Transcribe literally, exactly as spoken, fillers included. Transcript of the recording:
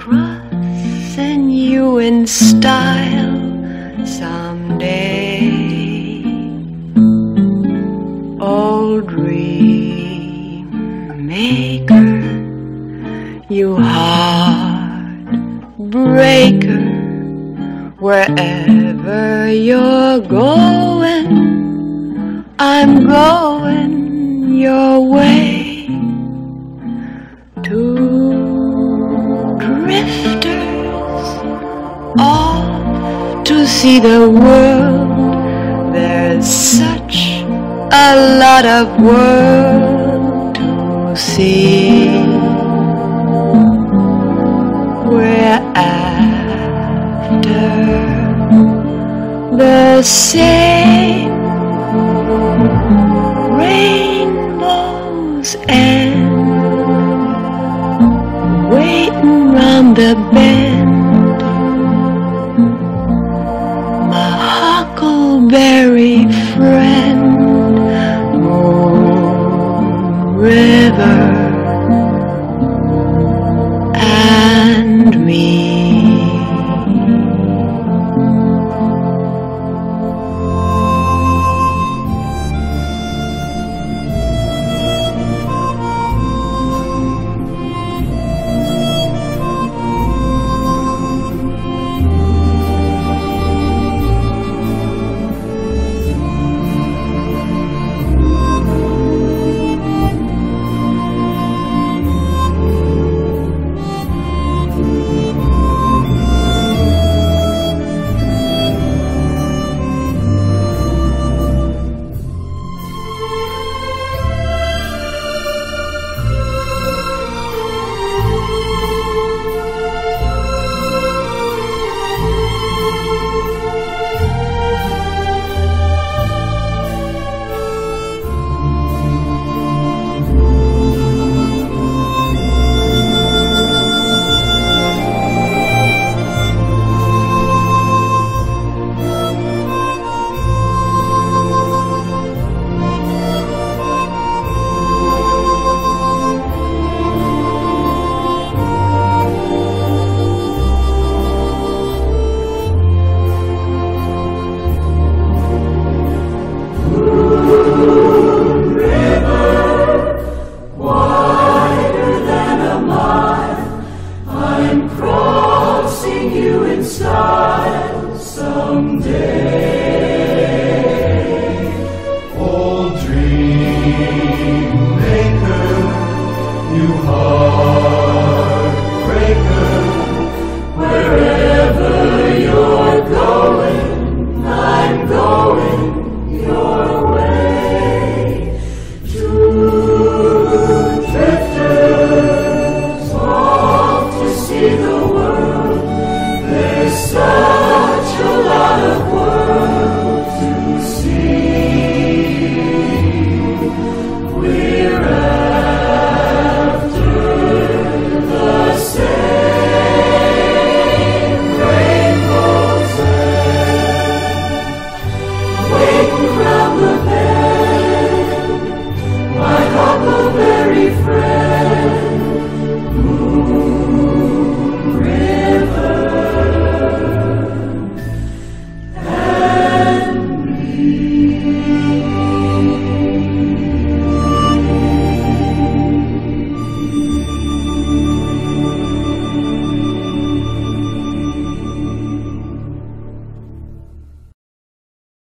crossing you in style someday. Old dream maker, you heartbreaker, wherever you're going, I'm going your way. Two drifters off to see the world. There's such a lot of world to see. We're after the same rainbows and waiting round the bend. My huckleberry friend, Moon River and me. You in style someday.